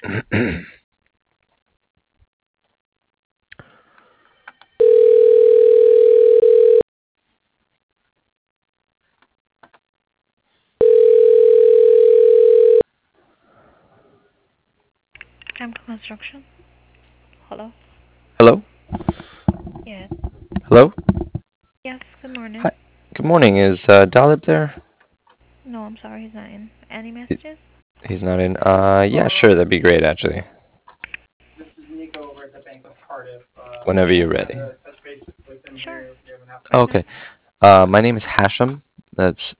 Temple Construction. Hello. Hello? Yes. Hello? Yes. Good morning. Hi. Good morning. Is Dalib there? No, I'm sorry, he's not in. Any He- messages? He's not in. Yeah, sure. That'd be great, actually. Whenever you're ready. Sure. Okay. My name is Hashem. That's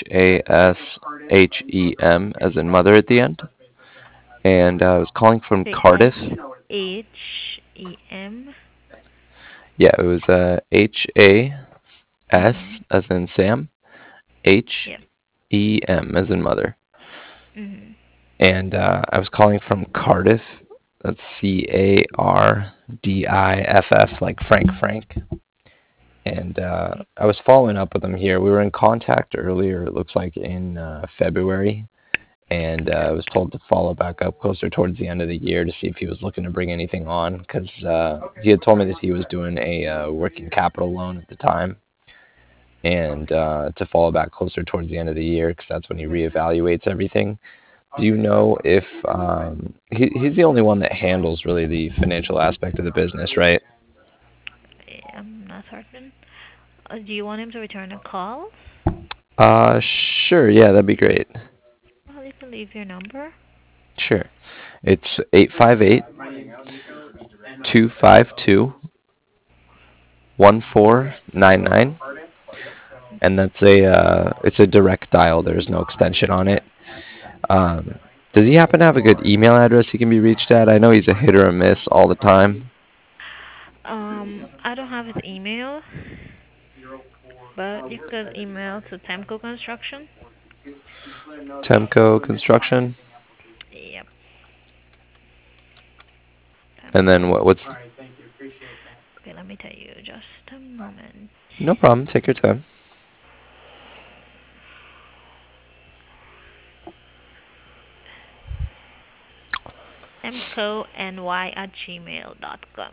Hashem, as in mother at the end. And I was calling from The Cardiff. H-E-M. Yeah, it was Has, Mhm. as in Sam, H Yep. E M, as in mother. Mhm. And I was calling from Cardiff. That's Cardiff, like Frank. And I was following up with him here. We were in contact earlier, it looks like in February, and I was told to follow back up closer towards the end of the year to see if he was looking to bring anything on, because he had told me that he was doing a working capital loan at the time, and to follow back closer towards the end of the year, because that's when he reevaluates everything. Do you know if he's the only one that handles really the financial aspect of the business, right? I'm not certain. Do you want him to return a call? Sure, yeah, that'd be great. Well, you can leave your number. Sure. It's 858-252-1499, and that's it's a direct dial. There's no extension on it. Um, does he happen to have a good email address he can be reached at? I know he's a hit or a miss all the time. I don't have his email, but you could email to Temco Construction. Temco Construction, Yep. and then Temco. what's Okay, let me tell you. Just a moment. no problem. Take your time. temcony@gmail.com.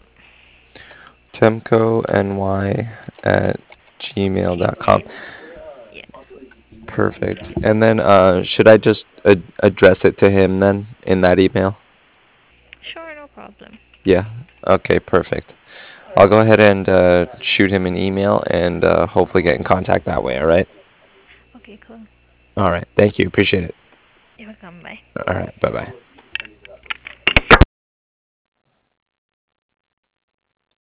TemcoNY@gmail.com. Yes. Perfect. And then should I just address it to him then in that email? Sure, no problem. Yeah. Okay, perfect. I'll go ahead and shoot him an email and hopefully get in contact that way, all right? Okay, cool. All right. Thank you. Appreciate it. You're welcome. Bye. All right. Bye-bye.